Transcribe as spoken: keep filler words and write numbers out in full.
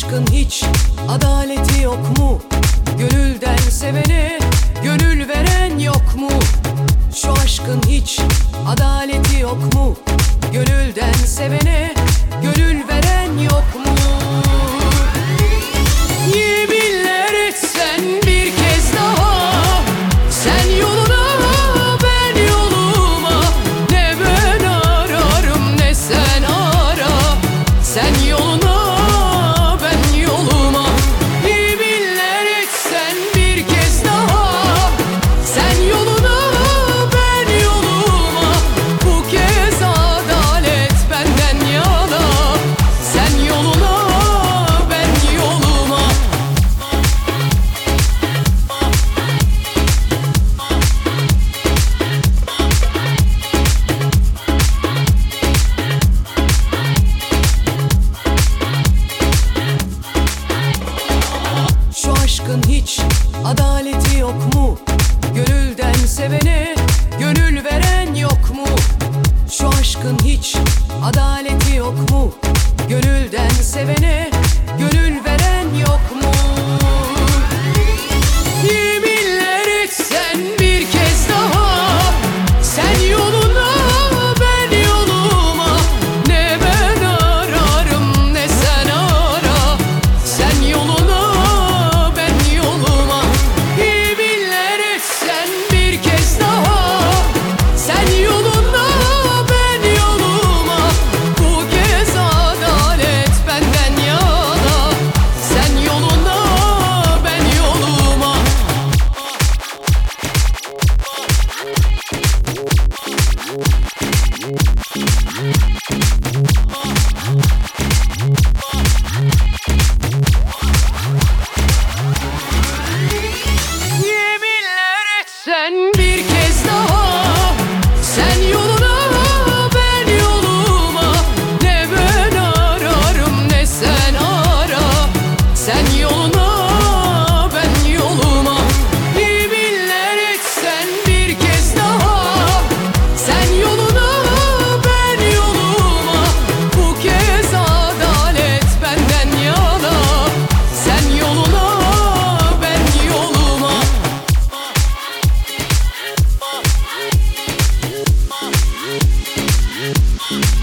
aşkın hiç adaleti yok mu? Gönülden sevene gönül veren yok mu? Şu aşkın hiç adaleti yok mu? Gönülden sevene gönül veren yok mu? Yeminler etsen bir kez daha, sen yoluna ben yoluma, ne ben ararım ne sen ara. Sen yoluna ben yoluma, yeminler etsen bir kez daha, sen yoluna ben yoluma, bu kez adalet benden yana. Sen yoluna ben yoluma. Şu aşkın hiç adaleti yok mu? Gönülden sevene gönül veren yok mu? Şu aşkın hiç adaleti yok mu? Gönülden sevene gönül veren yok mu? Yeminler etsen bir kez daha, sen yoluna ben yoluma, ne ben ararım ne sen ara. Sen yoluna ben yoluma, yeminler etsen bir kez daha, sen yoluna ben yoluma, bu kez adalet benden yana. Sen yoluna ben yoluma. Yeminler etsen bir kez daha, sen yoluna ben yoluma, ne ben ararım ne sen ara. Sen yoluna ben yoluma, yeminler etsen bir kez daha, sen yoluna ben yoluma, bu kez adalet benden yana. Sen yoluna ben yoluma. Bye.